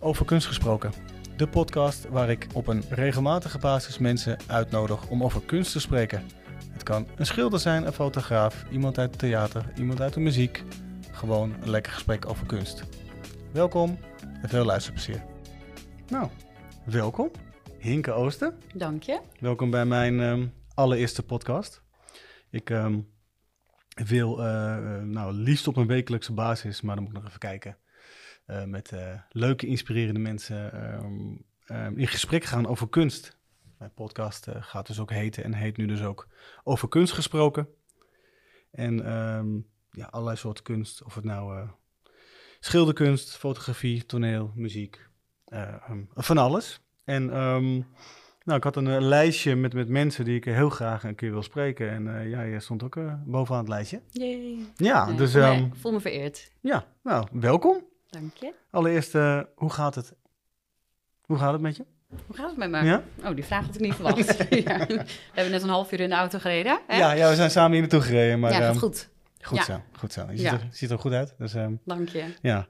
Over Kunst Gesproken. De podcast waar ik op een regelmatige basis mensen uitnodig om over kunst te spreken. Het kan een schilder zijn, een fotograaf, iemand uit het theater, iemand uit de muziek. Gewoon een lekker gesprek over kunst. Welkom en veel luisterplezier. Nou, welkom. Hinke Ooster. Dank je. Welkom bij mijn allereerste podcast. Ik wil liefst op een wekelijkse basis, maar dan moet ik nog even kijken. Met leuke, inspirerende mensen in gesprek gaan over kunst. Mijn podcast gaat dus ook heten en heet nu dus ook Over Kunst Gesproken. En allerlei soorten kunst. Of het nou schilderkunst, fotografie, toneel, muziek. Van alles. En ik had een lijstje met mensen die ik heel graag een keer wil spreken. En jij stond ook bovenaan het lijstje. Yay. Ja, dus... ik voel me vereerd. Ja, nou, welkom. Dank je. Allereerst, hoe gaat het? Hoe gaat het met je? Hoe gaat het met me? Ja? Oh, die vraag had ik niet verwacht. Nee. Ja. We hebben net een half uur in de auto gereden. Hè? Ja, we zijn samen hier naartoe gereden. Maar, ja, gaat goed. Goed zo. Je ziet er goed uit. Dus, Dank je. Ja.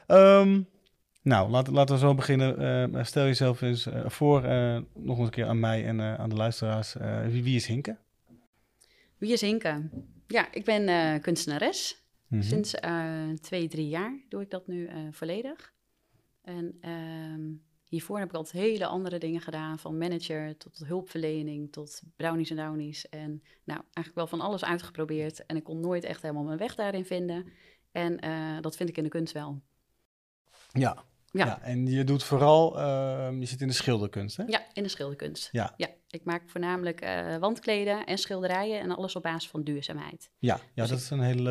Laten we zo beginnen. Stel jezelf eens voor, nog eens een keer aan mij en aan de luisteraars. Wie is Hinke? Wie is Hinke? Ja, ik ben kunstenares. Mm-hmm. Sinds 2-3 jaar doe ik dat nu volledig. En hiervoor heb ik altijd hele andere dingen gedaan. Van manager tot hulpverlening tot brownies en downies. En eigenlijk wel van alles uitgeprobeerd. En ik kon nooit echt helemaal mijn weg daarin vinden. En dat vind ik in de kunst wel. Ja, en je doet vooral, je zit in de schilderkunst, hè? Ja, in de schilderkunst. Ja. Ik maak voornamelijk wandkleden en schilderijen en alles op basis van duurzaamheid. Ja, Dus dat is een hele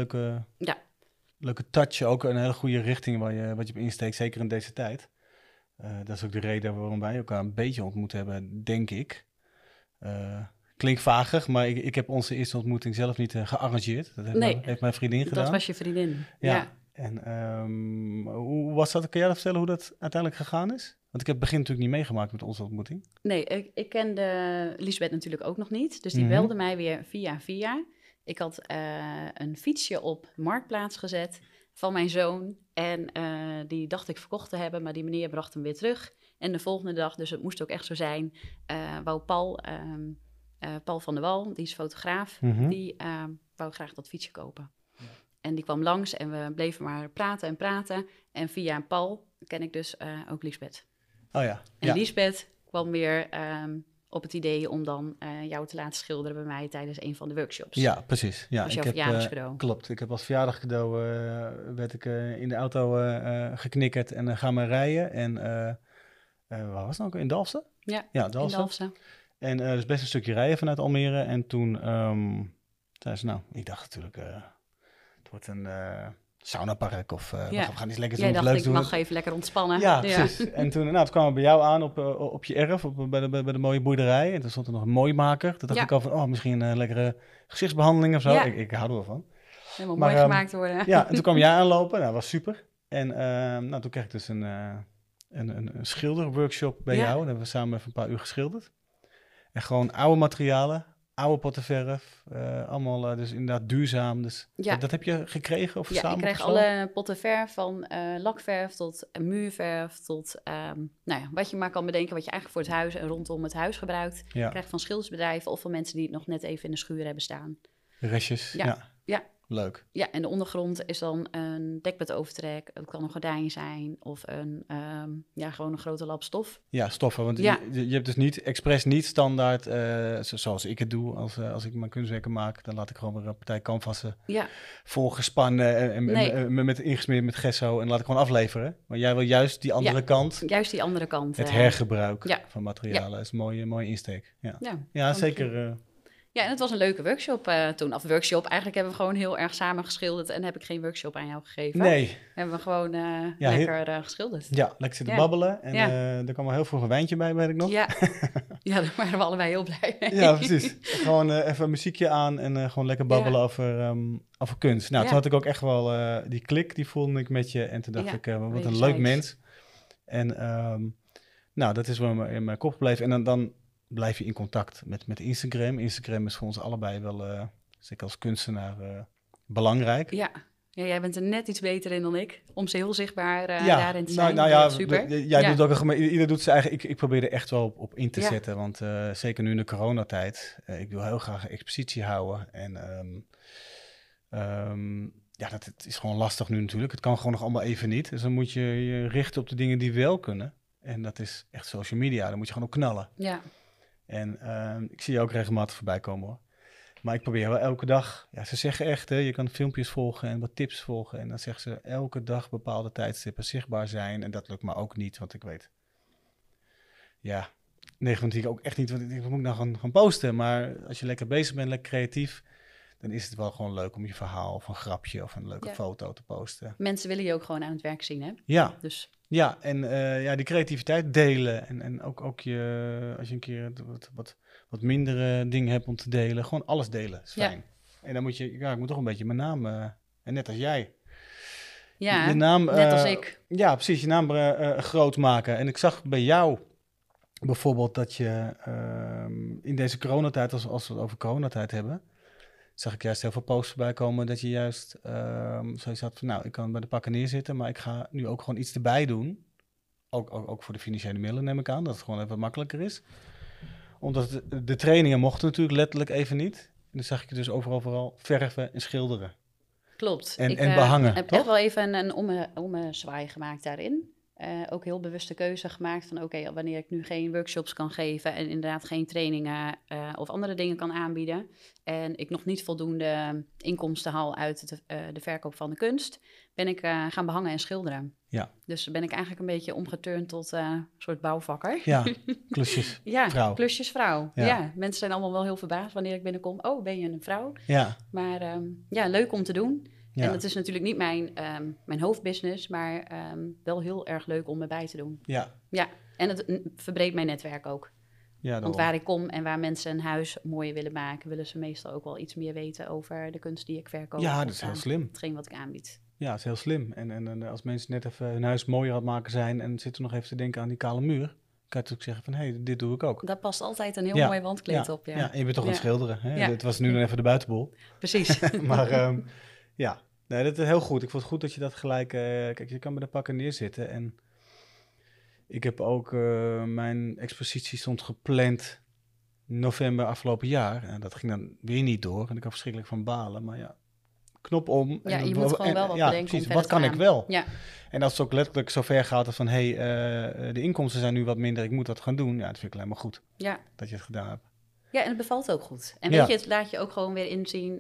leuke touch, ook een hele goede richting wat je op insteekt, zeker in deze tijd. Dat is ook de reden waarom wij elkaar een beetje ontmoet hebben, denk ik. Klinkt vagig, maar ik heb onze eerste ontmoeting zelf niet gearrangeerd. Dat heeft mijn vriendin gedaan. Dat was je vriendin, ja. En hoe was dat? Kun jij dat vertellen hoe dat uiteindelijk gegaan is? Want ik heb het begin natuurlijk niet meegemaakt met onze ontmoeting. Nee, ik kende Lisbeth natuurlijk ook nog niet. Dus die belde mij weer via. Ik had een fietsje op Marktplaats gezet van mijn zoon. En die dacht ik verkocht te hebben, maar die meneer bracht hem weer terug. En de volgende dag, dus het moest ook echt zo zijn, wou Paul van der Wal, die is fotograaf, die wou graag dat fietsje kopen. Ja. En die kwam langs en we bleven maar praten. En via Paul ken ik dus ook Lisbeth. Oh ja. En Lisbeth kwam weer op het idee om dan jou te laten schilderen bij mij tijdens een van de workshops. Ja, precies. Ja, dat was jouw verjaardagscadeau. Klopt. Ik heb als verjaardagscadeau werd ik in de auto geknikkerd en gaan maar rijden. En waar was het nou? In Dalfsen? Ja, in Dalfsen. En dus best een stukje rijden vanuit Almere. En toen zei ze, ik dacht natuurlijk, het wordt een saunapark of we gaan iets lekkers doen. Jij dacht, ik mag even lekker ontspannen. Ja, precies. En toen kwamen we bij jou aan op je erf, bij de mooie boerderij. En toen stond er nog een mooimaker. Toen dacht ik al van, misschien een lekkere gezichtsbehandeling of zo. Ja. Ik hou er wel van. Helemaal mooi gemaakt worden. Ja, en toen kwam jij aanlopen. Dat was super. En toen kreeg ik dus een schilderworkshop bij jou. Daar hebben we samen even een paar uur geschilderd. En gewoon oude materialen, oude pottenverf, allemaal dus inderdaad duurzaam. Dus dat heb je gekregen of samen? Ja, ik kreeg alle potten verf, van lakverf tot muurverf tot wat je maar kan bedenken wat je eigenlijk voor het huis en rondom het huis gebruikt. Ja. Je krijgt van schildersbedrijven of van mensen die het nog net even in de schuur hebben staan. Restjes, ja. Leuk. Ja, en de ondergrond is dan een dekbedovertrek. Het kan een gordijn zijn of gewoon een grote lap stof. Ja, stoffen. Want je hebt dus niet standaard, zoals ik het doe als ik mijn kunstwerken maak. Dan laat ik gewoon weer een partij canvassen volgespannen en met ingesmeerd met gesso en laat ik gewoon afleveren. Maar jij wil juist die andere kant. Juist die andere kant. Het hergebruik van materialen. Dat is een mooie insteek. Ja, zeker. Ja, en het was een leuke workshop toen. Of workshop, eigenlijk hebben we gewoon heel erg samen geschilderd en heb ik geen workshop aan jou gegeven. Nee. Hebben we gewoon lekker geschilderd. Ja, lekker zitten babbelen. En er kwam wel heel vroeg een wijntje bij, weet ik nog. Ja, daar waren we allebei heel blij mee. Ja, precies. Gewoon even een muziekje aan en gewoon lekker babbelen over kunst. Nou, toen had ik ook echt wel die klik, die voelde ik met je. En toen dacht ik, wat een leuk mens. En dat is wel in mijn kop gebleven. En dan blijf je in contact met Instagram. Instagram is voor ons allebei wel, zeker als kunstenaar, belangrijk. Ja, Ja, jij bent er net iets beter in dan ik. Om ze heel zichtbaar daarin te zijn. Super. Jij doet ook, ieder doet zijn eigen. Ik probeer er echt wel op in te Ja. zetten. Want zeker nu in de coronatijd. Ik wil heel graag een expositie houden. En het is gewoon lastig nu natuurlijk. Het kan gewoon nog allemaal even niet. Dus dan moet je je richten op de dingen die wel kunnen. En dat is echt social media. Daar moet je gewoon op knallen. Ja. En ik zie je ook regelmatig voorbij komen hoor. Maar ik probeer wel elke dag. Ja, ze zeggen echt, hè, je kan filmpjes volgen en wat tips volgen. En dan zeggen ze elke dag bepaalde tijdstippen zichtbaar zijn. En dat lukt me ook niet, want ik weet. Ja, 9 van 10 ook echt niet. Want ik denk, wat moet ik nou gaan posten? Maar als je lekker bezig bent, lekker creatief, dan is het wel gewoon leuk om je verhaal of een grapje of een leuke foto te posten. Mensen willen je ook gewoon aan het werk zien, hè? Ja. Dus. Ja, en die creativiteit delen. En ook als je een keer wat mindere dingen hebt om te delen, gewoon alles delen is fijn. En dan moet ik moet toch een beetje mijn naam, en net als jij. Ja, je naam, net als ik. Ja, precies, je naam groot maken. En ik zag bij jou bijvoorbeeld dat je in deze coronatijd, als we het over coronatijd hebben, zag ik juist heel veel posts voorbij komen dat je juist zoiets had van, ik kan bij de pakken neerzitten, maar ik ga nu ook gewoon iets erbij doen. Ook voor de financiële middelen neem ik aan, dat het gewoon even makkelijker is. Omdat de trainingen mochten natuurlijk letterlijk even niet. En dan zag ik je dus vooral verven en schilderen. Klopt. En behangen, Ik heb toch? echt wel even een ommezwaai gemaakt daarin. Ook heel bewuste keuze gemaakt van oké, wanneer ik nu geen workshops kan geven en inderdaad geen trainingen of andere dingen kan aanbieden en ik nog niet voldoende inkomsten haal uit de verkoop van de kunst, ben ik gaan behangen en schilderen. Ja. Dus ben ik eigenlijk een beetje omgeturnd tot een soort bouwvakker. Ja, klusjesvrouw. Klusjesvrouw. Ja, mensen zijn allemaal wel heel verbaasd wanneer ik binnenkom. Oh, ben je een vrouw? Ja. Maar leuk om te doen. Ja. En het is natuurlijk niet mijn hoofdbusiness, maar wel heel erg leuk om erbij te doen. Ja. Ja, en het verbreedt mijn netwerk ook. Ja, want waar ik kom en waar mensen een huis mooier willen maken, willen ze meestal ook wel iets meer weten over de kunst die ik verkoop. Ja, dat is heel slim. Hetgeen wat ik aanbied. Ja, dat is heel slim. En als mensen net even hun huis mooier aan het maken zijn en zitten nog even te denken aan die kale muur, kan je natuurlijk zeggen van, hé, dit doe ik ook. Daar past altijd een heel mooi wandkleed op. Ja, en je bent toch aan het schilderen. Hè? Ja. Het was nu nog even de buitenbol. Precies. Maar nee, dat is heel goed. Ik vond het goed dat je dat gelijk... kijk, je kan bij de pakken neerzitten. En ik heb ook mijn expositie stond gepland november afgelopen jaar. En dat ging dan weer niet door. En ik had verschrikkelijk van balen. Maar ja, knop om. Ja, je moet gewoon wel wat bedenken. Precies, wat kan ik wel? Ja. En als het ook letterlijk zo ver gaat van, de inkomsten zijn nu wat minder, ik moet dat gaan doen. Ja, dat vind ik alleen maar goed. Ja. Dat je het gedaan hebt. Ja, en het bevalt ook goed. En weet je, het laat je ook gewoon weer inzien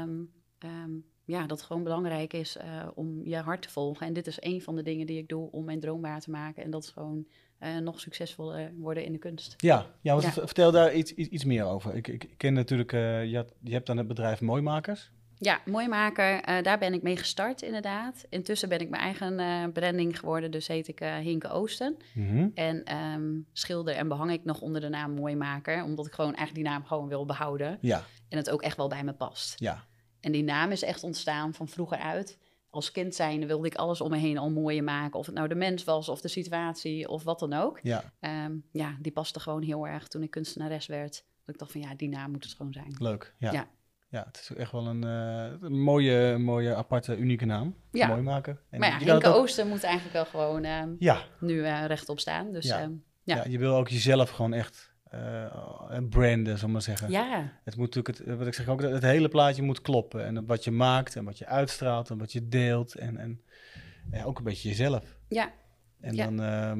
dat het gewoon belangrijk is om je hart te volgen. En dit is een van de dingen die ik doe om mijn droom waar te maken. En dat is gewoon nog succesvoller worden in de kunst. Ja, vertel daar iets meer over. Ik ken natuurlijk, je hebt dan het bedrijf Mooimakers. Ja, Mooimaker, daar ben ik mee gestart inderdaad. Intussen ben ik mijn eigen branding geworden, dus heet ik Hinke Oosten. Mm-hmm. En schilder en behang ik nog onder de naam Mooimaker, omdat ik gewoon eigenlijk die naam gewoon wil behouden. Ja. En het ook echt wel bij me past. Ja. En die naam is echt ontstaan van vroeger uit. Als kind zijnde wilde ik alles om me heen al mooier maken. Of het nou de mens was of de situatie of wat dan ook. Ja. Die paste gewoon heel erg toen ik kunstenares werd. Dat ik dacht van die naam moet het gewoon zijn. Leuk, ja. Ja, het is echt wel een mooie, aparte, unieke naam. Ja. Mooi maken. En maar Hinke Oosten moet eigenlijk wel gewoon nu rechtop staan. Dus, je wil ook jezelf gewoon echt branden, zal ik maar zeggen. Ja. Het moet natuurlijk, wat ik zeg ook, het hele plaatje moet kloppen. En wat je maakt en wat je uitstraalt en wat je deelt. En ook een beetje jezelf. Ja. En dan...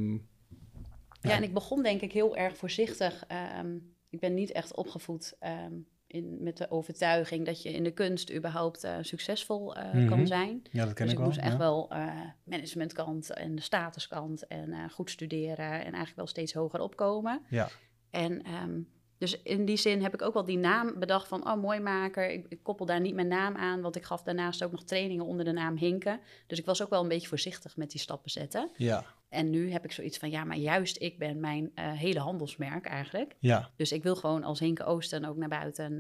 en ik begon denk ik heel erg voorzichtig. Ik ben niet echt opgevoed met de overtuiging dat je in de kunst überhaupt succesvol kan zijn. Ja, dat ken dus ik wel. Dus ik moest echt wel managementkant en de statuskant en goed studeren en eigenlijk wel steeds hoger opkomen. Ja. En dus in die zin heb ik ook wel die naam bedacht van, Mooimaker. Ik koppel daar niet mijn naam aan, want ik gaf daarnaast ook nog trainingen onder de naam Hinke. Dus ik was ook wel een beetje voorzichtig met die stappen zetten. Ja. En nu heb ik zoiets van, maar juist ik ben mijn hele handelsmerk eigenlijk. Ja. Dus ik wil gewoon als Hinke Oosten ook naar buiten,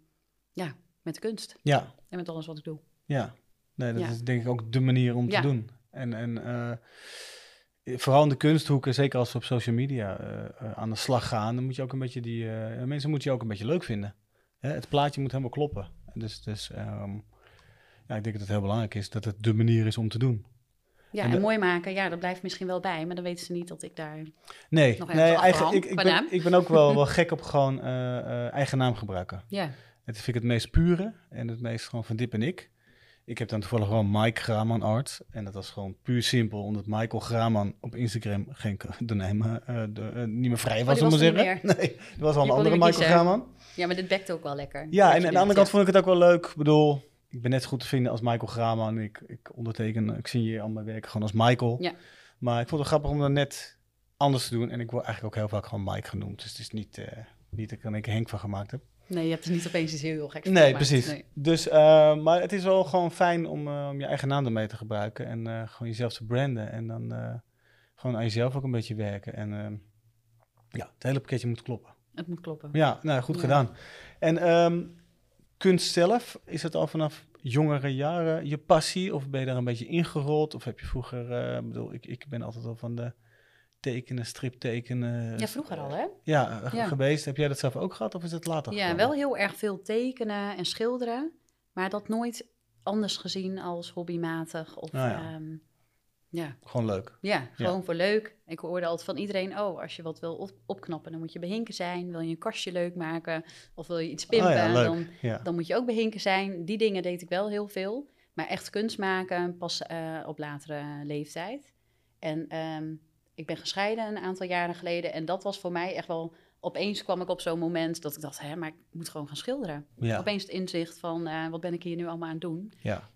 met kunst. Ja. En met alles wat ik doe. Ja. Nee, dat is denk ik ook de manier om te doen. En vooral in de kunsthoeken, zeker als we op social media aan de slag gaan, dan moet je ook een beetje mensen moeten je ook een beetje leuk vinden. Hè? Het plaatje moet helemaal kloppen. Dus ja, ik denk dat het heel belangrijk is dat het de manier is om te doen. Ja, en mooi maken, ja, dat blijft misschien wel bij, maar dan weten ze niet dat ik daar nog ergens eigenlijk, achterhang. ik ben ook wel gek op gewoon eigen naam gebruiken. Ja. Het vind ik het meest pure en het meest gewoon van Dip en ik. Ik heb dan toevallig gewoon Mike Graman Art. En dat was gewoon puur simpel, omdat Michael Graman op Instagram geen doneem niet meer vrij was, om te zeggen. Nee, dat was al een andere Michael Graman. Ja, maar dit bekt ook wel lekker. Ja, en aan de andere kant vond ik het ook wel leuk. Ik bedoel, ik ben net zo goed te vinden als Michael Graman. Ik onderteken, ik zie hier al mijn werk gewoon als Michael. Ja. Maar ik vond het grappig om dat net anders te doen. En ik word eigenlijk ook heel vaak gewoon Mike genoemd. Dus het is niet dat ik er een keer Henk van gemaakt heb. Nee, je hebt er niet opeens iets heel geks Nee, precies. Nee. Dus, maar het is wel gewoon fijn om je eigen naam ermee te gebruiken. En gewoon jezelf te branden. En dan gewoon aan jezelf ook een beetje werken. En ja, het hele pakketje moet kloppen. Het moet kloppen. Ja, nou, goed gedaan. En kunst zelf, is het al vanaf jongere jaren je passie? Of ben je daar een beetje ingerold? Of heb je vroeger, ik ben altijd al van de tekenen, striptekenen. Ja, vroeger al, hè? Ja, geweest. Heb jij dat zelf ook gehad of is het later gekomen? Wel heel erg veel tekenen en schilderen. Maar dat nooit anders gezien als hobbymatig. Of, gewoon leuk. Ja, gewoon voor leuk. Ik hoorde altijd van iedereen, als je wat wil opknappen, dan moet je behinken zijn. Wil je een kastje leuk maken of wil je iets pimpen, dan moet je ook behinken zijn. Die dingen deed ik wel heel veel. Maar echt kunst maken pas op latere leeftijd. En ik ben gescheiden een aantal jaren geleden. En dat was voor mij echt wel... Opeens kwam ik op zo'n moment dat ik dacht... maar ik moet gewoon gaan schilderen. Ja. Opeens het inzicht van... wat ben ik hier nu allemaal aan het doen? Ja.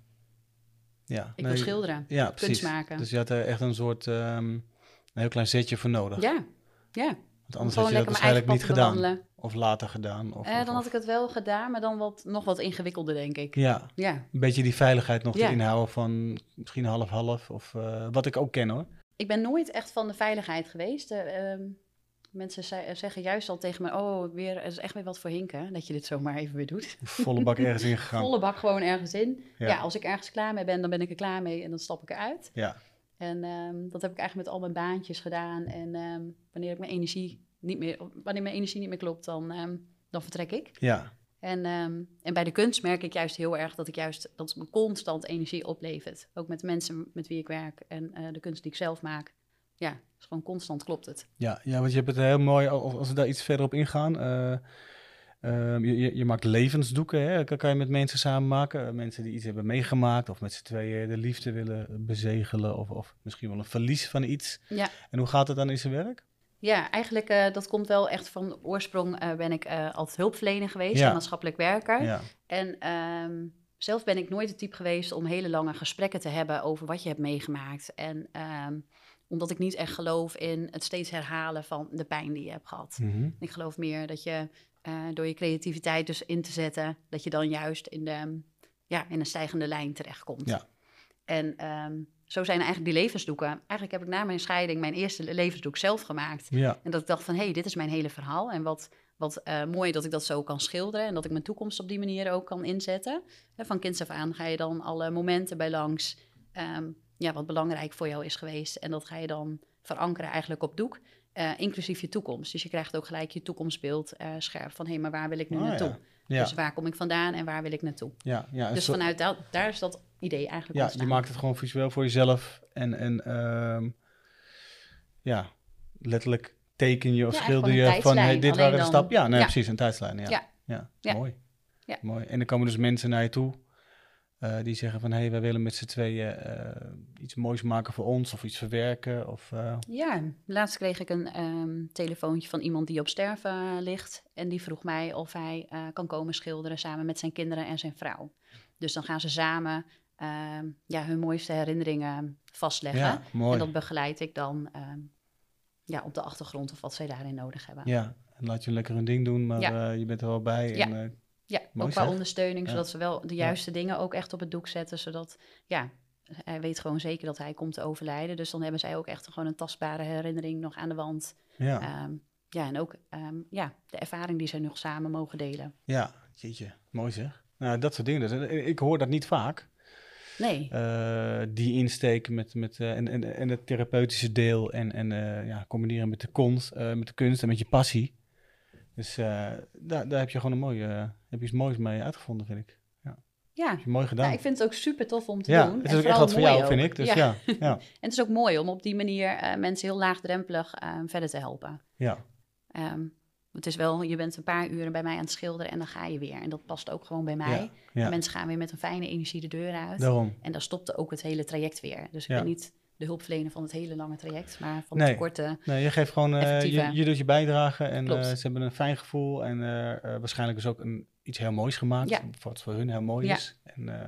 Ik wil schilderen. Ja, kunst precies. maken. Dus je had er echt een soort... een heel klein zetje voor nodig. Ja. Want anders had je dat waarschijnlijk niet gedaan. Of later gedaan. Dan had ik het wel gedaan, maar dan nog wat ingewikkelder, denk ik. Ja. Een beetje die veiligheid nog erin houden van misschien half-half. Of wat ik ook ken, hoor. Ik ben nooit echt van de veiligheid geweest. Mensen zeggen juist al tegen me... het is echt weer wat voor hinken, dat je dit zomaar even weer doet. Volle bak ergens in gegaan. Volle bak gewoon ergens in. Ja, als ik ergens klaar mee ben, dan ben ik er klaar mee en dan stap ik eruit. Ja. En dat heb ik eigenlijk met al mijn baantjes gedaan. En wanneer mijn energie niet meer klopt, dan vertrek ik. Ja. En bij de kunst merk ik juist heel erg dat het me constant energie oplevert. Ook met de mensen met wie ik werk en de kunst die ik zelf maak. Ja, is gewoon constant klopt het. Ja, want je hebt het heel mooi, als we daar iets verder op ingaan. Je maakt levensdoeken, hè? Kan je met mensen samen maken. Mensen die iets hebben meegemaakt of met z'n tweeën de liefde willen bezegelen. Of misschien wel een verlies van iets. Ja. En hoe gaat het dan in zijn werk? Ja, eigenlijk dat komt wel echt van oorsprong ben ik altijd hulpverlener geweest en maatschappelijk werker. Ja. En zelf ben ik nooit het type geweest om hele lange gesprekken te hebben over wat je hebt meegemaakt. En omdat ik niet echt geloof in het steeds herhalen van de pijn die je hebt gehad. Mm-hmm. Ik geloof meer dat je door je creativiteit dus in te zetten, dat je dan juist in een stijgende lijn terechtkomt. Ja. En zo zijn eigenlijk die levensdoeken. Eigenlijk heb ik na mijn scheiding mijn eerste levensdoek zelf gemaakt. Ja. En dat ik dacht van, dit is mijn hele verhaal. En wat mooi dat ik dat zo kan schilderen. En dat ik mijn toekomst op die manier ook kan inzetten. Van kinds af aan ga je dan alle momenten bij langs. Wat belangrijk voor jou is geweest. En dat ga je dan verankeren eigenlijk op doek. Inclusief je toekomst. Dus je krijgt ook gelijk je toekomstbeeld scherp. Van, maar waar wil ik nu naartoe? Ja. Ja. Dus waar kom ik vandaan en waar wil ik naartoe? Ja, dus vanuit daar is dat idee eigenlijk ontstaan. Je maakt het gewoon visueel voor jezelf. En letterlijk teken je of schilder je van... dit waren de stappen. Ja, nee, precies, een tijdslijn. Ja. Mooi. Ja. Mooi. En dan komen dus mensen naar je toe... die zeggen van, wij willen met z'n tweeën iets moois maken voor ons of iets verwerken. Ja, laatst kreeg ik een telefoontje van iemand die op sterven ligt. En die vroeg mij of hij kan komen schilderen samen met zijn kinderen en zijn vrouw. Dus dan gaan ze samen hun mooiste herinneringen vastleggen. Ja, mooi. En dat begeleid ik dan op de achtergrond of wat zij daarin nodig hebben. Ja, en laat je lekker een ding doen, maar je bent er wel bij. Ja. En, ja, ook qua ondersteuning, zodat ze wel de juiste dingen ook echt op het doek zetten. Zodat, hij weet gewoon zeker dat hij komt te overlijden. Dus dan hebben zij ook echt gewoon een tastbare herinnering nog aan de wand. Ja, en ook de ervaring die zij nog samen mogen delen. Ja, jeetje, mooi zeg. Nou, dat soort dingen. Dus, ik hoor dat niet vaak. Nee. Die insteek en het therapeutische deel en combineren met de kunst en met je passie. Dus daar heb je gewoon iets moois mee uitgevonden, vind ik. Ja. Heb je mooi gedaan. Ja, ik vind het ook super tof om te doen. Het is ook echt wat voor jou, vind ik. Dus ja. En het is ook mooi om op die manier mensen heel laagdrempelig verder te helpen. Ja. Het is wel, je bent een paar uren bij mij aan het schilderen en dan ga je weer. En dat past ook gewoon bij mij. En mensen gaan weer met een fijne energie de deur uit. Daarom. En dan stopte ook het hele traject weer. Dus ik ben niet de hulpverlener van het hele lange traject, maar van nee. het korte. Nee, je geeft gewoon, je doet je bijdrage en ze hebben een fijn gevoel. En waarschijnlijk is ook iets heel moois gemaakt, wat voor hun heel mooi is.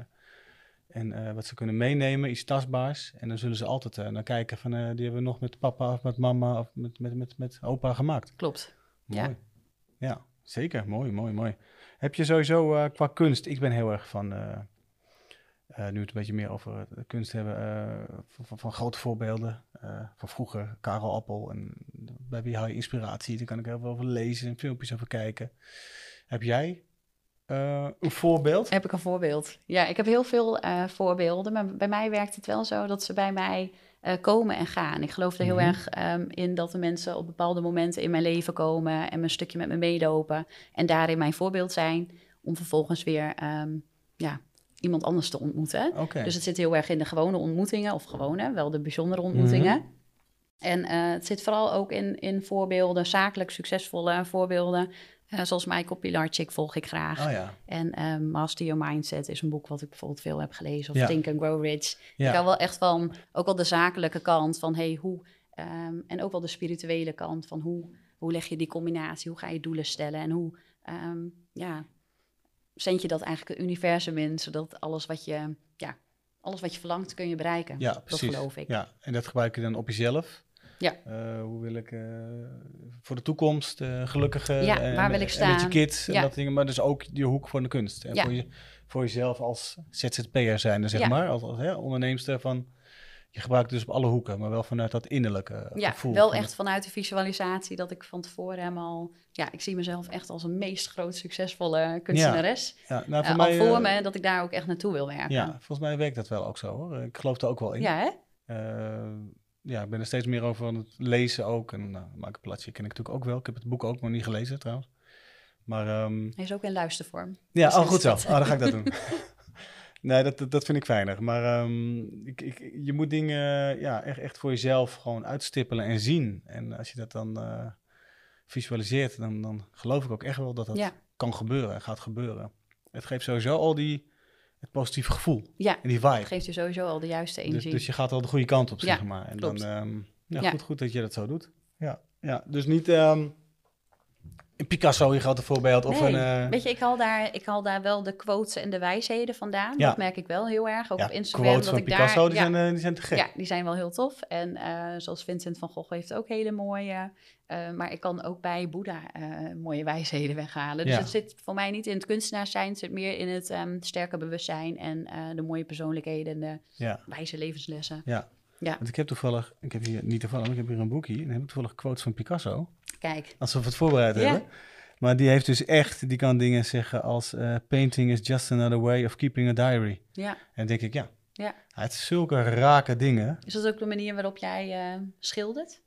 En wat ze kunnen meenemen, iets tastbaars. En dan zullen ze altijd naar kijken van, die hebben we nog met papa of met mama of met opa gemaakt. Klopt. Mooi. Ja, zeker. Mooi. Heb je sowieso qua kunst, ik ben heel erg van, nu we het een beetje meer over kunst hebben, van grote voorbeelden. Van vroeger, Karel Appel. En bij wie haal je inspiratie? Daar kan ik heel veel over lezen en filmpjes over kijken. Heb jij een voorbeeld? Heb ik een voorbeeld? Ja, ik heb heel veel voorbeelden. Maar bij mij werkt het wel zo dat ze bij mij komen en gaan. Ik geloof er heel erg in dat de mensen op bepaalde momenten in mijn leven komen en een stukje met me meelopen en daarin mijn voorbeeld zijn om vervolgens weer iemand anders te ontmoeten. Okay. Dus het zit heel erg in de gewone ontmoetingen, of gewone, wel de bijzondere ontmoetingen. En het zit vooral ook in voorbeelden, zakelijk succesvolle voorbeelden. Zoals Michael Pilarczyk volg ik graag. Oh, ja. En Master Your Mindset is een boek wat ik bijvoorbeeld veel heb gelezen. Of Think and Grow Rich. Ja. Ik hou wel echt van, ook wel de zakelijke kant van hoe... en ook wel de spirituele kant van hoe leg je die combinatie? Hoe ga je doelen stellen? En hoe zend je dat eigenlijk het universum in, zodat alles wat je verlangt kun je bereiken. Ja, precies. Dat geloof ik. Ja, en dat gebruik je dan op jezelf. Ja. Hoe wil ik voor de toekomst gelukkige... waar wil ik staan? En met je kids en dat dingen, maar dus ook die hoek voor de kunst. En voor jezelf als ZZP'er zijn, zeg maar, als onderneemster van... Je gebruikt het dus op alle hoeken, maar wel vanuit dat innerlijke gevoel. Ja, wel echt vanuit de visualisatie dat ik van tevoren helemaal... Ja, ik zie mezelf echt als een meest groot succesvolle kunstenares. Ja. Nou, voor mij, voor me dat ik daar ook echt naartoe wil werken. Ja, volgens mij werkt dat wel ook zo, hoor. Ik geloof er ook wel in. Ja, hè? Ik ben er steeds meer over aan het lezen ook. En Michael Pilarczyk ken ik natuurlijk ook wel. Ik heb het boek ook nog niet gelezen, trouwens. Maar... Hij is ook in luistervorm. Ja, dus goed zo. Dan ga ik dat doen. Nee, dat vind ik fijner. Maar je moet dingen echt voor jezelf gewoon uitstippelen en zien. En als je dat dan visualiseert, dan geloof ik ook echt wel dat dat kan gebeuren en gaat gebeuren. Het geeft sowieso al het positieve gevoel. Ja, en die vibe. Het geeft je sowieso al de juiste energie. Dus je gaat al de goede kant op, zeg maar. En klopt. Dan, goed dat je dat zo doet. Ja. Dus niet... Een Picasso, je grote voorbeeld. Of weet je, ik haal daar wel de quotes en de wijsheden vandaan. Ja. Dat merk ik wel heel erg. Ook op Instagram. Quotes van Picasso, die zijn te gek. Ja, die zijn wel heel tof. En zoals Vincent van Gogh heeft ook hele mooie. Maar ik kan ook bij Boeddha mooie wijsheden weghalen. Dus het zit voor mij niet in het kunstenaars zijn. Het zit meer in het sterke bewustzijn en de mooie persoonlijkheden en de wijze levenslessen. Ja. Want ik heb hier een boekje. En dan heb ik toevallig quotes van Picasso. Kijk. Als we het voorbereid hebben. Maar die heeft dus echt, die kan dingen zeggen als painting is just another way of keeping a diary. Ja. En dan denk ik, hij heeft zulke rake dingen. Is dat ook de manier waarop jij schildert?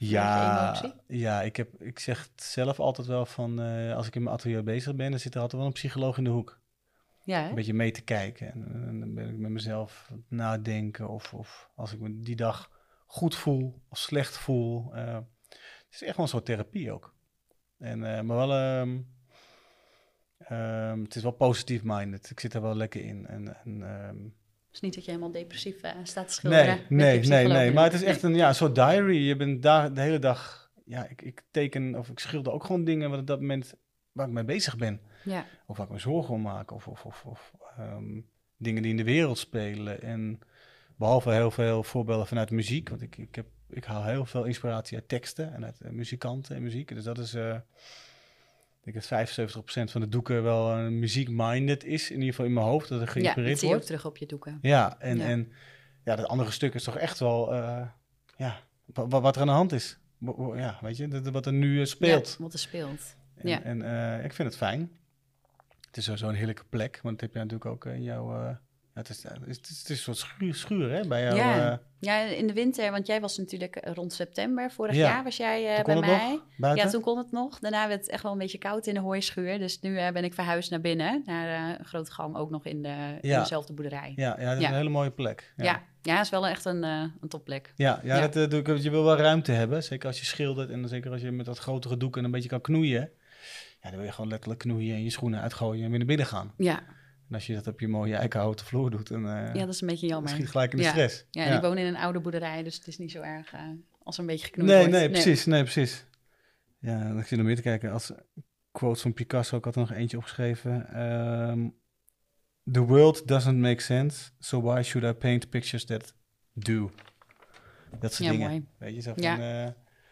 Ja, ik zeg het zelf altijd wel van, als ik in mijn atelier bezig ben, dan zit er altijd wel een psycholoog in de hoek. Ja, hè? Een beetje mee te kijken. En dan ben ik met mezelf nadenken of als ik me die dag goed voel of slecht voel. Het is echt wel een soort therapie ook. Maar wel, het is wel positief minded. Ik zit er wel lekker in. Het is niet dat je helemaal depressief staat te schilderen. Nee. Maar het is echt een soort diary. Je bent daar de hele dag... Ja, ik teken of ik schilder ook gewoon dingen wat op dat moment waar ik mee bezig ben. Ja. Of waar ik me zorgen om maak. Of dingen die in de wereld spelen. En behalve heel veel voorbeelden vanuit muziek. Want ik haal heel veel inspiratie uit teksten en uit muzikanten en muziek. Dus dat is, ik denk dat 75% van de doeken wel muziek-minded is. In ieder geval in mijn hoofd, dat er geïnspireerd wordt. Ja, dat zie je ook terug op je doeken. Ja, en dat andere stuk is toch echt wel, wat er aan de hand is. Ja, weet je, wat er nu speelt. Ja, wat er speelt. En ik vind het fijn. Het is sowieso een heerlijke plek, want dat heb je natuurlijk ook in jouw Het is een soort schuur hè, bij jou. Ja, in de winter, want jij was natuurlijk rond september vorig Ja. jaar was jij bij Kon het mij. nog, buiten? Ja, toen kon het nog. Daarna werd het echt wel een beetje koud in de hooischuur. Dus nu ben ik verhuisd naar binnen, naar een grote gang, ook nog in dezelfde boerderij. Ja, dat is een hele mooie plek. Ja, is wel echt een topplek. Ja. Dat doe ik. Je wil wel ruimte hebben, zeker als je schildert en zeker als je met dat grotere doek en een beetje kan knoeien. Ja, dan wil je gewoon letterlijk knoeien en je schoenen uitgooien en weer naar binnen gaan. Ja. En als je dat op je mooie eikenhouten vloer doet, dan ja, dat is een beetje jammer. schiet gelijk in de stress. Ja, en ik woon in een oude boerderij, dus het is niet zo erg als er een beetje geknoeid wordt. Nee, precies. Ja, dan zit je nog meer te kijken. Als quotes van Picasso, ik had er nog eentje opgeschreven. The world doesn't make sense, so why should I paint pictures that do? Dat soort dingen. Mooi. Weet je, zo van...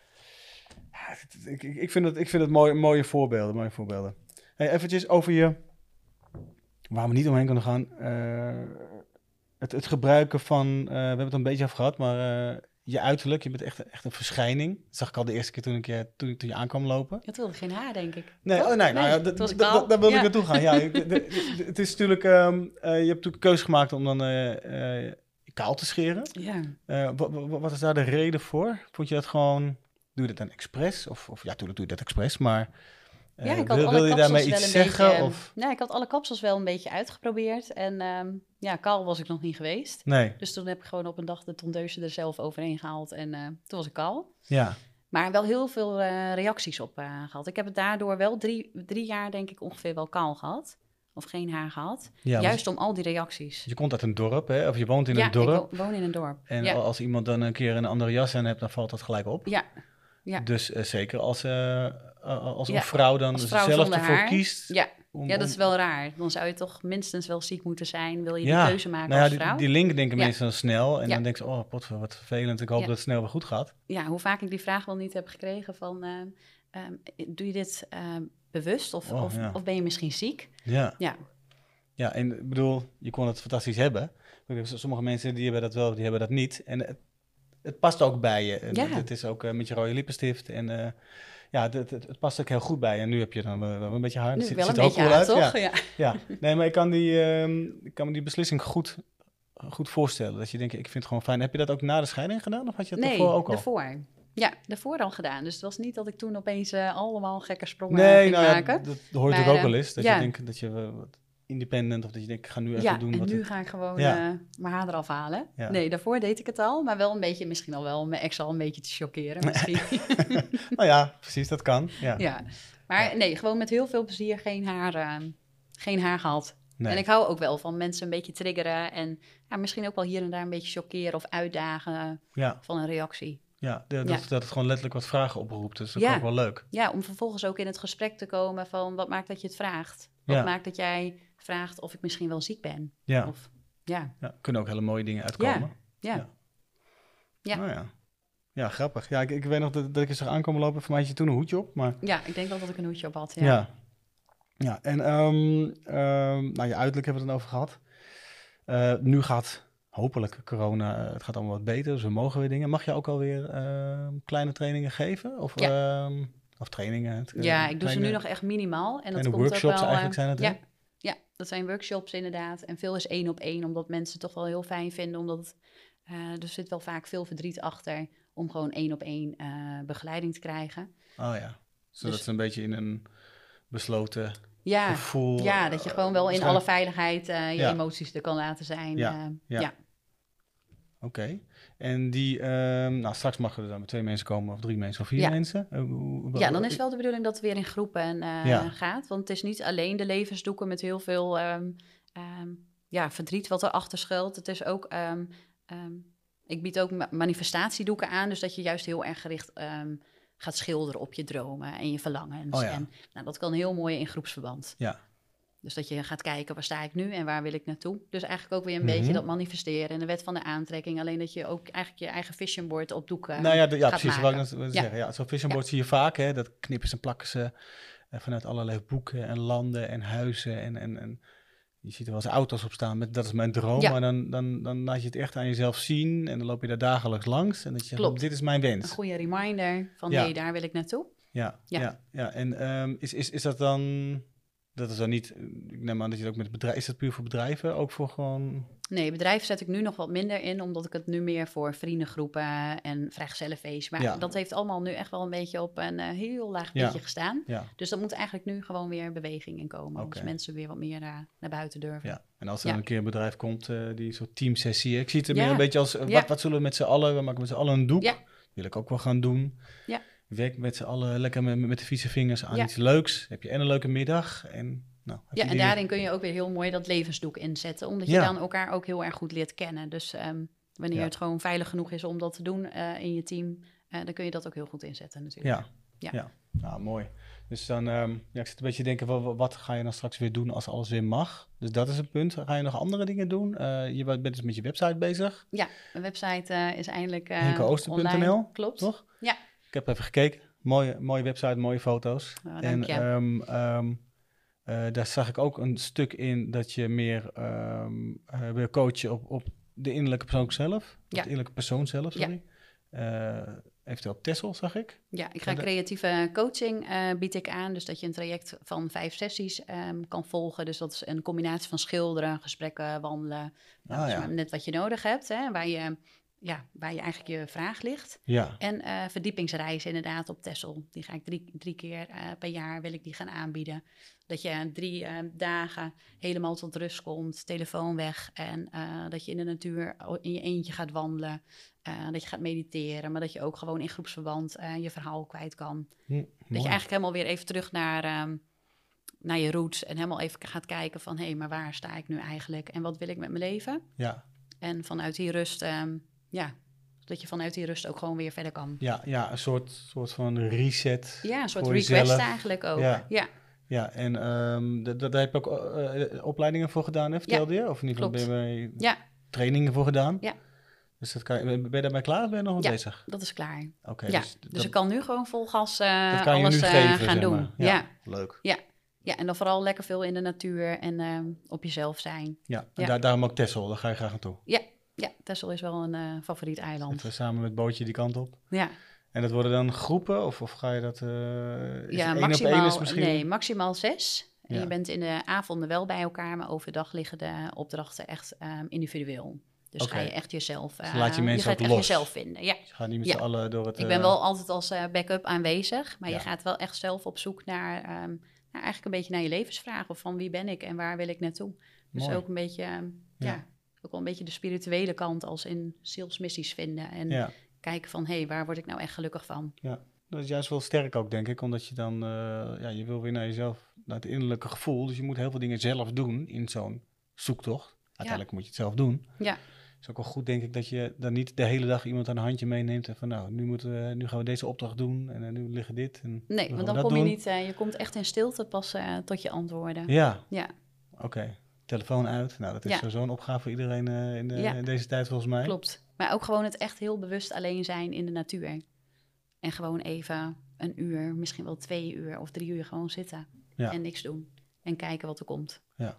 Ik vind het mooie voorbeelden. Hey, eventjes over je... Waar we niet omheen kunnen gaan. Het gebruiken van... we hebben het een beetje over gehad, maar je uiterlijk. Je bent echt een verschijning. Dat zag ik al de eerste keer toen je aankwam lopen. Je had geen haar, denk ik. Nee, daar wilde ik naartoe gaan. Ja, het is natuurlijk... je hebt natuurlijk een keuze gemaakt om dan je kaal te scheren. Ja. Wat is daar de reden voor? Vond je dat gewoon... Doe je dat dan expres? Of ja, natuurlijk doe je dat expres, maar... ik had wil je daarmee iets zeggen? Of? Nee, ik had alle kapsels wel een beetje uitgeprobeerd. En kaal was ik nog niet geweest. Nee. Dus toen heb ik gewoon op een dag de tondeuze er zelf overheen gehaald. En toen was ik kaal. Ja. Maar wel heel veel reacties op gehad. Ik heb het daardoor wel drie jaar, denk ik, ongeveer wel kaal gehad. Of geen haar gehad. Ja, juist om al die reacties. Je komt uit een dorp, hè? Of je woont in een dorp. Ik woon in een dorp. En als iemand dan een keer een andere jas aan hebt, dan valt dat gelijk op. Ja. Dus zeker als een vrouw dan zelf ervoor kiest. Ja. Dat is wel raar. Dan zou je toch minstens wel ziek moeten zijn. Wil je die keuze maken als vrouw? Die link denken mensen dan snel. En dan denken ze, potver, wat vervelend. Ik hoop dat het snel weer goed gaat. Ja, hoe vaak ik die vraag wel niet heb gekregen van... doe je dit bewust of ben je misschien ziek? Ja, en ik bedoel, je kon het fantastisch hebben. Sommige mensen die hebben dat wel, die hebben dat niet. En het past ook bij je. Het is ook met je rode lippenstift en... het past ook heel goed bij. En nu heb je dan wel een beetje haar. Nu ziet wel er een beetje haar, toch? Ja. Nee, maar ik kan die beslissing goed voorstellen. Dat je denkt, ik vind het gewoon fijn. Heb je dat ook na de scheiding gedaan? Of had je het daarvoor ook al? Daarvoor. Ja, daarvoor al gedaan. Dus het was niet dat ik toen opeens allemaal gekke sprongen ging maken. Dat hoor je natuurlijk ook wel eens. Dat je denkt dat je wat independent of dat je denkt, ik ga nu even doen. Ja, en nu ga ik gewoon mijn haar eraf halen. Ja. Nee, daarvoor deed ik het al. Maar wel een beetje, misschien al wel mijn ex al een beetje te chockeren misschien. Nou ja, precies, dat kan. Ja. Maar nee, gewoon met heel veel plezier geen haar gehad. Nee. En ik hou ook wel van mensen een beetje triggeren. En misschien ook wel hier en daar een beetje chockeren of uitdagen van een reactie. Ja, dat het gewoon letterlijk wat vragen oproept. Dus dat is ook wel leuk. Ja, om vervolgens ook in het gesprek te komen van wat maakt dat je het vraagt? Wat maakt dat jij vraagt of ik misschien wel ziek ben? Ja. Of, kunnen ook hele mooie dingen uitkomen. Ja. Oh, ja. Ja, grappig. Ja, ik weet nog dat ik er zag aankomen lopen. Voor mij had je toen een hoedje op. Maar... Ja, ik denk wel dat ik een hoedje op had. Ja, en je uiterlijk hebben we het dan over gehad. Nu gaat hopelijk corona, het gaat allemaal wat beter. Dus we mogen weer dingen. Mag je ook alweer kleine trainingen geven? Of trainingen? Ik doe ze nu nog echt minimaal. En dat komt workshops ook wel, eigenlijk zijn het, hè? Ja, dat zijn workshops inderdaad. En veel is 1-op-1, omdat mensen het toch wel heel fijn vinden. Omdat er zit wel vaak veel verdriet achter om gewoon 1-op-1 begeleiding te krijgen. Oh ja, zodat ze een beetje in een besloten gevoel... Ja, dat je gewoon wel in alle veiligheid je emoties er kan laten zijn. Ja. Oké. En die, straks mag er dan met 2 mensen komen of 3 mensen of 4 mensen. Dan is wel de bedoeling dat het weer in groepen gaat. Want het is niet alleen de levensdoeken met heel veel verdriet wat erachter schuilt. Het is ook, ik bied ook manifestatiedoeken aan. Dus dat je juist heel erg gericht gaat schilderen op je dromen en je verlangens. En dat kan heel mooi in groepsverband. Ja. Dus dat je gaat kijken, waar sta ik nu en waar wil ik naartoe? Dus eigenlijk ook weer een beetje dat manifesteren en de wet van de aantrekking. Alleen dat je ook eigenlijk je eigen vision board op doek gaat precies. Wat ik zeggen. Ja, zo'n vision board zie je vaak. Hè, dat knippen ze en plakken ze vanuit allerlei boeken en landen en huizen. En je ziet er wel eens auto's op staan. Dat is mijn droom. Ja. Maar dan laat je het echt aan jezelf zien. En dan loop je daar dagelijks langs. En dat je zegt, dit is mijn wens. Een goede reminder van, daar wil ik naartoe. Ja. En is dat dan... Dat is dan niet, ik neem aan dat je het ook met bedrijven, is dat puur voor bedrijven, ook voor gewoon Nee, bedrijf zet ik nu nog wat minder in, omdat ik het nu meer voor vriendengroepen en vrijgezellenfeest. Maar dat heeft allemaal nu echt wel een beetje op een heel laag pitje gestaan. Ja. Dus dat moet eigenlijk nu gewoon weer beweging in komen. Dus mensen weer wat meer naar buiten durven. Ja, en als er een keer een bedrijf komt, die soort teamsessie. Ik zie het er meer een beetje als, wat zullen we met z'n allen? We maken met z'n allen een doek. Dat wil ik ook wel gaan doen. Ja. Werk met z'n allen lekker met de vieze vingers aan iets leuks. Heb je en een leuke middag en... Nou, en daarin kun je ook weer heel mooi dat levensdoek inzetten. Omdat je dan elkaar ook heel erg goed leert kennen. Dus wanneer het gewoon veilig genoeg is om dat te doen in je team... dan kun je dat ook heel goed inzetten natuurlijk. Ja. Nou, mooi. Dus dan, ik zit een beetje te denken, wat ga je dan straks weer doen als alles weer mag? Dus dat is een punt. Ga je nog andere dingen doen? Je bent dus met je website bezig. Ja, mijn website is eindelijk henkeooster.nl. Klopt. Toch? Ja. Ik heb even gekeken. Mooie website, mooie foto's. Dank je. Daar zag ik ook een stuk in dat je meer wil coachen op de innerlijke persoon zelf. De innerlijke persoon zelf, sorry. Eventueel op Texel, zag ik. Ja, ik ga creatieve coaching bied ik aan. Dus dat je een traject van 5 sessies kan volgen. Dus dat is een combinatie van schilderen, gesprekken, wandelen. Net wat je nodig hebt, hè, waar je eigenlijk je vraag ligt. Ja. En verdiepingsreizen inderdaad op Texel. Die ga ik drie keer per jaar wil ik die gaan aanbieden. Dat je 3 dagen helemaal tot rust komt, telefoon weg. En dat je in de natuur in je eentje gaat wandelen. Dat je gaat mediteren, maar dat je ook gewoon in groepsverband je verhaal kwijt kan. Dat je eigenlijk helemaal weer even terug naar je roots. En helemaal even gaat kijken van, hé, maar waar sta ik nu eigenlijk? En wat wil ik met mijn leven? Ja. En vanuit die rust... dat je vanuit die rust ook gewoon weer verder kan. Ja, een soort van reset. Ja, een soort request eigenlijk ook. Ja, en daar heb je ook opleidingen voor gedaan, hè, vertelde je? Of in ieder geval ben je trainingen voor gedaan? Ja. Dus ben je daarmee klaar of ben je nog wat bezig? Dat is klaar. Oké. Dus ik kan nu gewoon vol gas dat kan alles je nu geven, gaan doen. Ja, leuk. Ja, en dan vooral lekker veel in de natuur en op jezelf zijn. Ja, en daarom ook Texel, daar ga je graag naartoe. Ja, Texel is wel een favoriet eiland. Even samen met het bootje die kant op. Ja. En dat worden dan groepen of ga je dat... maximaal, is misschien... Nee, maximaal 6. En je bent in de avonden wel bij elkaar, maar overdag liggen de opdrachten echt individueel. Dus ga je echt jezelf... Dus laat je mensen ook los. Jezelf vinden, ja. Je gaat niet met z'n allen door het... Ik ben wel altijd als backup aanwezig, maar je gaat wel echt zelf op zoek naar eigenlijk een beetje naar je levensvragen. Of van wie ben ik en waar wil ik naartoe? Dus mooi. Ook een beetje... ook wel een beetje de spirituele kant als in zielsmissies vinden. En kijken van, waar word ik nou echt gelukkig van? Ja, dat is juist wel sterk ook, denk ik. Omdat je dan, je wil weer naar jezelf, naar het innerlijke gevoel. Dus je moet heel veel dingen zelf doen in zo'n zoektocht. Uiteindelijk moet je het zelf doen. Ja. Het is ook wel goed, denk ik, dat je dan niet de hele dag iemand aan een handje meeneemt. En van, nou, nu gaan we deze opdracht doen en nu liggen dit. En nee, want dan kom je niet, je komt echt in stilte pas tot je antwoorden. Ja. Oké. Telefoon uit. Nou, dat is sowieso een opgave voor iedereen in deze tijd volgens mij. Klopt. Maar ook gewoon het echt heel bewust alleen zijn in de natuur. En gewoon even 1 uur, misschien wel 2 uur of 3 uur gewoon zitten. Ja. En niks doen. En kijken wat er komt. Ja.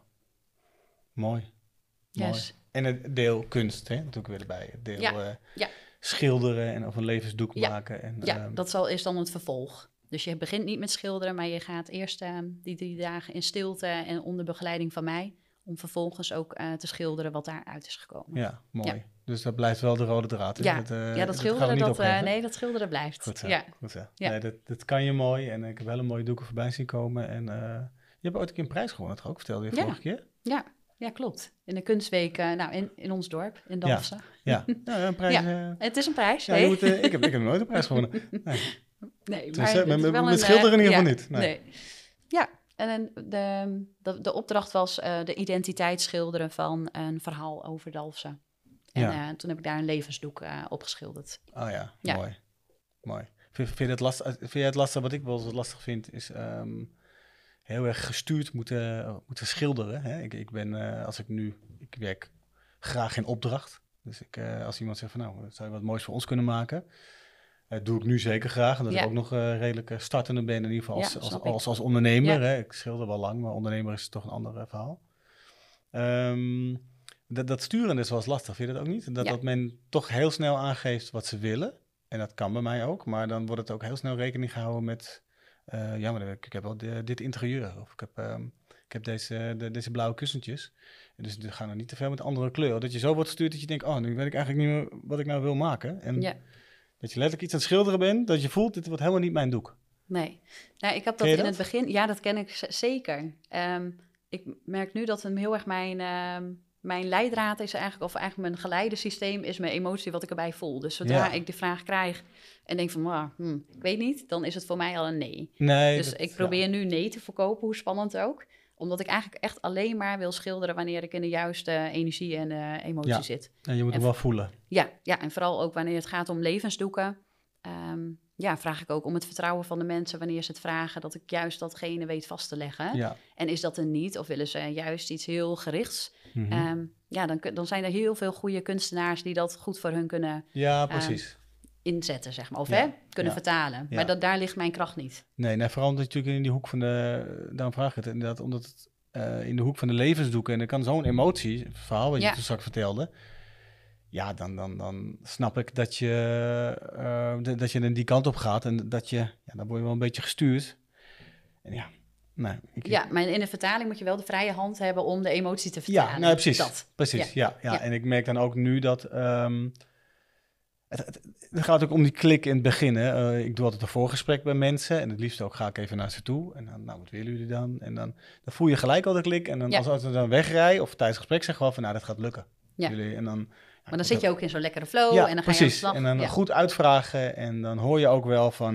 Mooi. Yes. En het deel kunst, hè? Natuurlijk weer erbij. Het deel schilderen of een levensdoek maken. En, dat is dan het vervolg. Dus je begint niet met schilderen, maar je gaat eerst die 3 dagen in stilte en onder begeleiding van mij... om vervolgens ook te schilderen wat daaruit is gekomen. Ja, mooi. Ja. Dus dat blijft wel de rode draad. Ja, dat schilderen, dat schilderen blijft. Goed zo, ja. Goed zo. Ja. Nee, dat kan je mooi. En ik heb hele mooie doeken voorbij zien komen. En je hebt ooit een keer een prijs gewonnen, dat ook vertelde je vorige keer? Ja, klopt. In de kunstweek, in ons dorp, in Dalfsen. Ja, een prijs. Het is een prijs. Ja, ik heb nooit een prijs gewonnen. Nee, maar met schilderen in ieder geval niet. Nee. Ja, en de opdracht was de identiteit schilderen van een verhaal over Dalfsen. En toen heb ik daar een levensdoek op geschilderd. Oh ja, mooi. Vind je het lastig? Wat ik wel zo lastig vind, is heel erg gestuurd moeten schilderen. Hè? Ik werk graag in opdracht. Dus als iemand zegt van nou, zou je wat moois voor ons kunnen maken? Doe ik nu zeker graag. Omdat ik ook nog redelijk startende ben. In ieder geval als ondernemer. Hè? Ik schilder wel lang, maar ondernemer is toch een ander verhaal. Dat sturen is wel eens lastig, vind je dat ook niet? Dat men toch heel snel aangeeft wat ze willen. En dat kan bij mij ook. Maar dan wordt het ook heel snel rekening gehouden met... maar ik heb wel dit interieur. Of ik ik heb deze blauwe kussentjes. En dus ga nou niet te ver met andere kleur. Dat je zo wordt gestuurd dat je denkt, oh, nu weet ik eigenlijk niet meer wat ik nou wil maken. En dat je letterlijk iets aan het schilderen bent, dat je voelt, dit wordt helemaal niet mijn doek. Nee. Nou, ik heb dat in het begin... Ja, dat ken ik zeker. Ik merk nu dat het heel erg mijn leidraad is eigenlijk... of eigenlijk mijn geleidesysteem is mijn emotie wat ik erbij voel. Dus zodra ik de vraag krijg en denk van... ik weet niet, dan is het voor mij al een nee. Dus ik probeer nu nee te verkopen, hoe spannend ook. Omdat ik eigenlijk echt alleen maar wil schilderen... wanneer ik in de juiste energie en emotie zit. En je moet hem wel voelen. Ja, en vooral ook wanneer het gaat om levensdoeken... vraag ik ook om het vertrouwen van de mensen wanneer ze het vragen... dat ik juist datgene weet vast te leggen. Ja. En is dat er niet? Of willen ze juist iets heel gerichts? Mm-hmm. Dan zijn er heel veel goede kunstenaars... die dat goed voor hun kunnen inzetten, zeg maar. Of kunnen vertalen. Ja. Maar daar ligt mijn kracht niet. Nee, vooral omdat je natuurlijk in die hoek van de... Daarom vraag ik het inderdaad, omdat het in de hoek van de levensdoeken... en er kan zo'n emotie, het verhaal wat je toen straks vertelde... Ja, dan snap ik dat je er die kant op gaat en dan word je wel een beetje gestuurd. En maar in de vertaling moet je wel de vrije hand hebben om de emotie te vertalen. Ja, nou, precies. Ja. En ik merk dan ook nu dat het gaat ook om die klik in het begin. Hè. Ik doe altijd een voorgesprek bij mensen en het liefst ook ga ik even naar ze toe. En dan, wat willen jullie dan? En dan voel je gelijk al de klik. En dan als we dan wegrijden of tijdens het gesprek zeggen we van, dat gaat lukken. Ja. Jullie, en dan... Maar dan zit je ook in zo'n lekkere flow en dan ga je aan de slag. En dan goed uitvragen en dan hoor je ook wel van...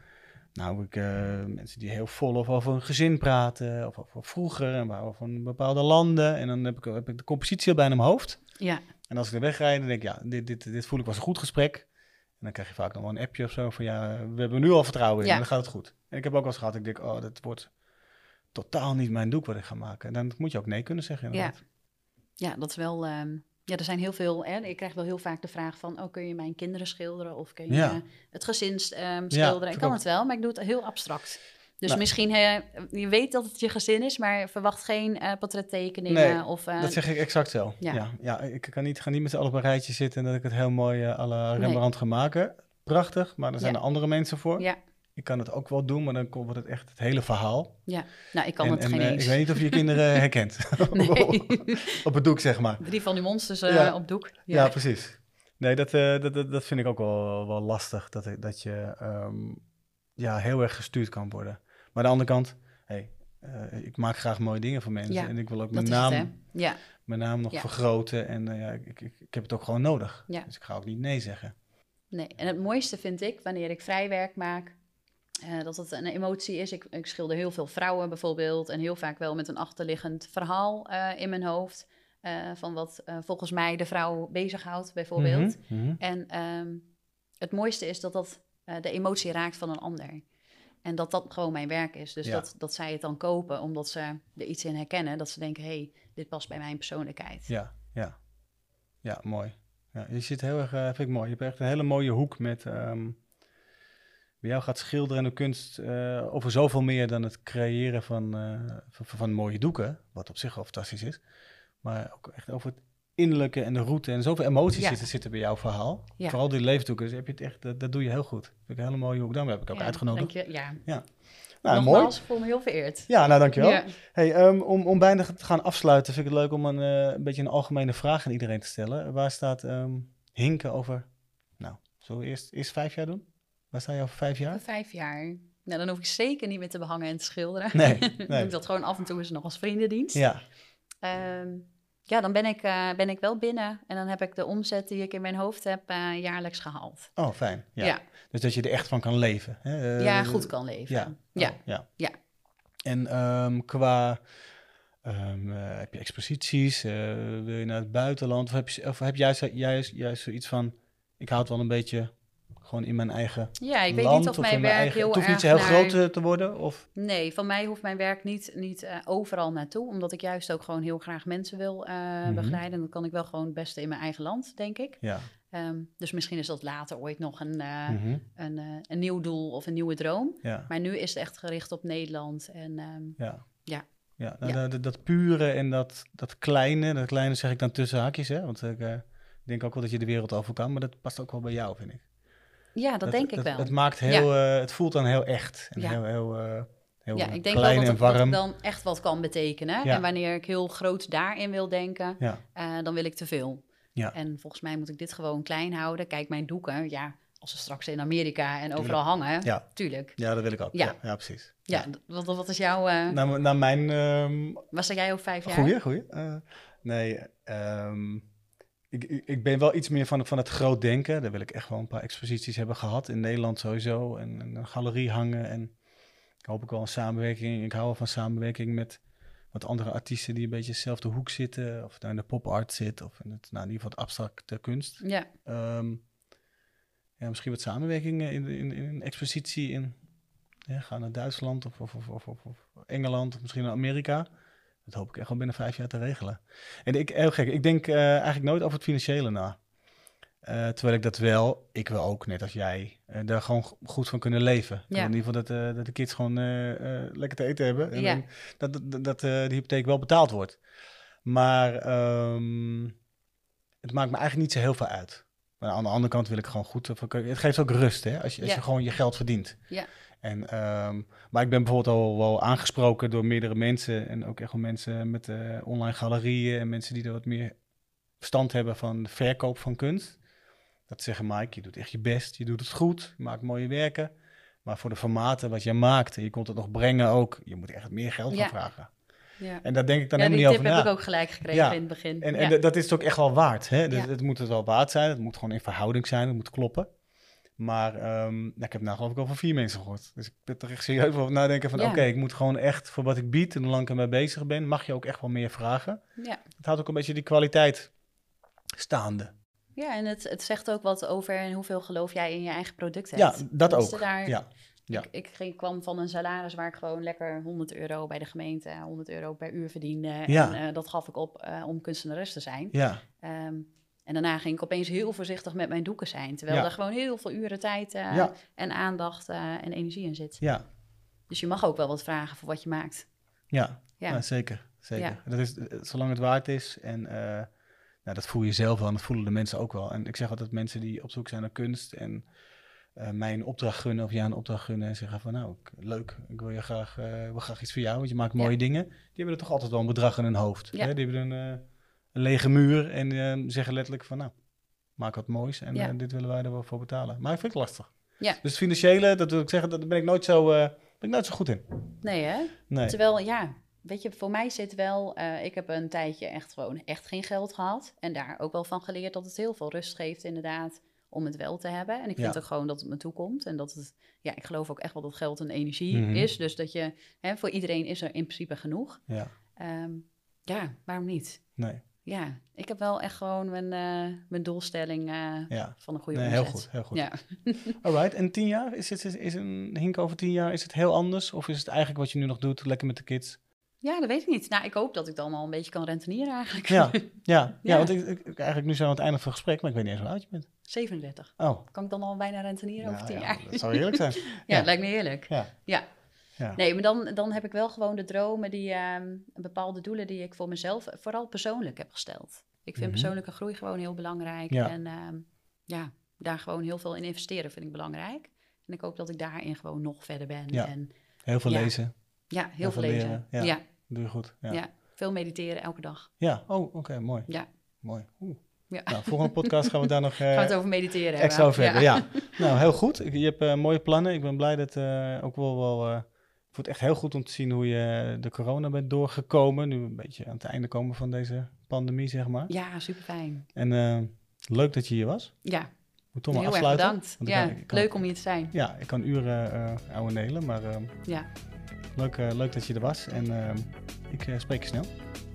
mensen die heel vol over een gezin praten of over vroeger en over bepaalde landen. En dan heb ik de compositie al bijna in mijn hoofd. Ja. En als ik er wegrijd, dan denk ik, dit voel ik was een goed gesprek. En dan krijg je vaak nog wel een appje of zo van, we hebben nu al vertrouwen in en dan gaat het goed. En ik heb ook wel eens gehad, ik denk, dat wordt totaal niet mijn doek wat ik ga maken. En dan moet je ook nee kunnen zeggen inderdaad. Ja, dat is wel... er zijn heel veel... Ik krijg wel heel vaak de vraag van... kun je mijn kinderen schilderen? Of kun je het gezin schilderen? Ik kan het wel, maar ik doe het heel abstract. Dus misschien... je weet dat het je gezin is... maar verwacht geen portrettekeningen. Nee, dat zeg ik exact zo. Ja, ik ga niet met z'n allen op een rijtje zitten... en dat ik het heel mooi à la Rembrandt ga maken. Prachtig, maar daar zijn er andere mensen voor. Ja. Ik kan het ook wel doen, maar dan wordt het echt het hele verhaal. Ja, nou, ik kan het geen eens. Ik weet niet of je kinderen herkent. Nee. Op het doek, zeg maar. 3 van die monsters op doek. Ja, precies. Nee, dat vind ik ook wel lastig. Dat je heel erg gestuurd kan worden. Maar aan de andere kant, ik maak graag mooie dingen voor mensen. Ja, en ik wil ook mijn naam nog vergroten. En ik heb het ook gewoon nodig. Ja. Dus ik ga ook niet nee zeggen. Nee, en het mooiste vind ik, wanneer ik vrijwerk maak... dat het een emotie is. Ik schilder heel veel vrouwen bijvoorbeeld... en heel vaak wel met een achterliggend verhaal in mijn hoofd... van wat volgens mij de vrouw bezighoudt bijvoorbeeld. Mm-hmm. En het mooiste is dat de emotie raakt van een ander. En dat gewoon mijn werk is. Dus dat zij het dan kopen omdat ze er iets in herkennen... dat ze denken, dit past bij mijn persoonlijkheid. Ja, mooi. Ja, je zit heel erg, vind ik mooi. Je hebt echt een hele mooie hoek met... bij jou gaat schilderen en de kunst over zoveel meer dan het creëren van mooie doeken. Wat op zich wel fantastisch is. Maar ook echt over het innerlijke en de route. En zoveel emoties zitten bij jouw verhaal. Ja. Vooral die leefdoeken. Dus heb je het echt, dat doe je heel goed. Vind ik een hele mooie hoek. Daarom heb ik ook uitgenodigd. Dank je. Ja. Nou, nogmaals, mooi. Ik voel me heel vereerd. Ja, nou dankjewel. Ja. Hey, om bijna te gaan afsluiten vind ik het leuk om een beetje een algemene vraag aan iedereen te stellen. Waar staat Hinke over... Nou, zullen we eerst 5 jaar doen? Waar sta je over 5 jaar? Over 5 jaar. Nou, dan hoef ik zeker niet meer te behangen en te schilderen. Nee. Dan doe ik dat gewoon af en toe eens nog als vriendendienst. Ja. Dan ben ik wel binnen. En dan heb ik de omzet die ik in mijn hoofd heb jaarlijks gehaald. Oh, fijn. Ja. Dus dat je er echt van kan leven. Hè? Goed kan leven. Ja. En qua... heb je exposities? Wil je naar het buitenland? Of heb je juist zoiets van... Ik houd wel een beetje... Gewoon in mijn eigen ik weet niet of mijn werk heel erg... Het hoeft niet zo heel groot te worden? Of? Nee, van mij hoeft mijn werk niet overal naartoe. Omdat ik juist ook gewoon heel graag mensen wil begeleiden. En dan kan ik wel gewoon het beste in mijn eigen land, denk ik. Ja. Dus misschien is dat later ooit nog een nieuw doel of een nieuwe droom. Ja. Maar nu is het echt gericht op Nederland. En dat pure en dat kleine zeg ik dan tussen haakjes. Hè? Want ik denk ook wel dat je de wereld over kan. Maar dat past ook wel bij jou, vind ik. Ja, dat denk ik wel. Het maakt het voelt dan heel echt en Heel Ja, ik denk klein wel en dat ik warm. dan echt wat kan betekenen. Ja. En wanneer ik heel groot daarin wil denken, Ja, dan wil ik te veel. ja. En volgens mij moet ik dit gewoon klein houden. Kijk, mijn doeken, ja, als ze straks in Amerika en overal Tuurlijk. hangen, Ja. tuurlijk. Ja, dat wil ik ook. Ja. Ja, precies. Ja, wat is jouw... Naar mijn... was er jij over 5 jaar? Goeie. Nee, ik ben wel iets meer van het groot denken. Daar wil ik echt wel een paar exposities hebben gehad. In Nederland sowieso. En een galerie hangen. En ik hoop ook wel een samenwerking. Ik hou wel van samenwerking met wat andere artiesten die een beetje dezelfde hoek zitten. Of daar in de pop-art zit. Of in in ieder geval het abstracte kunst. Ja. Ja, misschien wat samenwerking in een expositie in... Ja, gaan naar Duitsland of Engeland of misschien naar Amerika. Dat hoop ik echt wel binnen 5 jaar te regelen. En heel gek, ik denk eigenlijk nooit over het financiële na. Terwijl ik dat wel, ik wil ook, net als jij, daar gewoon goed van kunnen leven. Ja. In ieder geval dat de kids gewoon lekker te eten hebben. En Ja. dat die hypotheek wel betaald wordt. Maar het maakt me eigenlijk niet zo heel veel uit. Maar aan de andere kant wil ik gewoon goed... Het geeft ook rust, hè, als je gewoon je geld verdient. Ja. En, maar ik ben bijvoorbeeld al wel aangesproken door meerdere mensen. En ook echt wel mensen met online galerieën. En mensen die er wat meer verstand hebben van de verkoop van kunst. Dat zeggen, Mike, je doet echt je best. Je doet het goed. Je maakt mooie werken. Maar voor de formaten wat jij maakt. En je komt het nog brengen ook. Je moet echt meer geld gaan vragen. Ja. En daar denk ik dan helemaal niet over na. Die tip heb ik ook gelijk gekregen in het begin. En dat is het ook echt wel waard. Hè? Dus het moet het wel waard zijn. Het moet gewoon in verhouding zijn. Het moet kloppen. Maar ik heb nou geloof ik al van 4 mensen gehoord. Dus ik ben er echt serieus over nadenken van... Oké, ik moet gewoon echt voor wat ik bied... en hoe lang ik ermee bezig ben... mag je ook echt wel meer vragen. Ja. Het houdt ook een beetje die kwaliteit staande. Ja, en het zegt ook wat over... en hoeveel geloof jij in je eigen product hebt. Ja, dat ook. Ja. Ik kwam van een salaris waar ik gewoon lekker €100 bij de gemeente... €100 per uur verdiende. Ja. En dat gaf ik op om kunstenares te zijn. Ja. En daarna ging ik opeens heel voorzichtig met mijn doeken zijn. Terwijl er gewoon heel veel uren tijd en aandacht en energie in zit. Ja. Dus je mag ook wel wat vragen voor wat je maakt. Ja, zeker. Ja. Dat is, zolang het waard is. En dat voel je zelf wel en dat voelen de mensen ook wel. En ik zeg altijd mensen die op zoek zijn naar kunst... en mij een opdracht gunnen of jij een opdracht gunnen... en zeggen van nou, leuk, ik wil graag iets voor jou... want je maakt mooie dingen. Die hebben er toch altijd wel een bedrag in hun hoofd. Ja. Hè? Die hebben een lege muur en zeggen letterlijk van nou, maak wat moois en dit willen wij er wel voor betalen. Maar ik vind het lastig. Ja. Dus het financiële, dat wil ik zeggen, daar ben ik nooit zo goed in. Nee hè? Nee. Terwijl weet je, voor mij zit wel, ik heb een tijdje echt geen geld gehad. En daar ook wel van geleerd dat het heel veel rust geeft inderdaad om het wel te hebben. En ik vind ook gewoon dat het me toekomt. En dat het, ik geloof ook echt wel dat geld een energie is. Dus dat je, voor iedereen is er in principe genoeg. Ja, waarom niet? Nee. Ja, ik heb wel echt gewoon mijn doelstelling van een goede omzet. Heel goed. Ja. Alright, en 10 jaar? Is een Hink over 10 jaar, is het heel anders? Of is het eigenlijk wat je nu nog doet, lekker met de kids? Ja, dat weet ik niet. Nou, ik hoop dat ik dan al een beetje kan rentenieren eigenlijk. Ja, want eigenlijk nu zijn we aan het einde van het gesprek, maar ik weet niet eens hoe oud je bent. 37. Oh. Kan ik dan al bijna rentenieren over 10 jaar? Dat zou heerlijk zijn. Het lijkt me heerlijk. Ja. Nee, maar dan heb ik wel gewoon de dromen, bepaalde doelen die ik voor mezelf, vooral persoonlijk heb gesteld. Ik vind persoonlijke groei gewoon heel belangrijk. Ja. En daar gewoon heel veel in investeren vind ik belangrijk. En ik hoop dat ik daarin gewoon nog verder ben. Ja. En, heel veel lezen. Ja, heel veel lezen. Ja. Doe je goed. Ja. Veel mediteren elke dag. Ja, oké, mooi. Ja. Mooi. Ja. Nou, volgende podcast gaan we daar nog... gaan we het over mediteren extra over hebben, ja. Nou, heel goed. Je hebt mooie plannen. Ik ben blij dat ook wel... ik vond het echt heel goed om te zien hoe je de corona bent doorgekomen. Nu een beetje aan het einde komen van deze pandemie, zeg maar. Ja, super fijn. En leuk dat je hier was. Ja. Moet toch maar heel afsluiten. Erg bedankt. Ik kan leuk om hier te zijn. Ja, ik kan uren ouwe nelen, maar leuk dat je er was. En ik spreek je snel.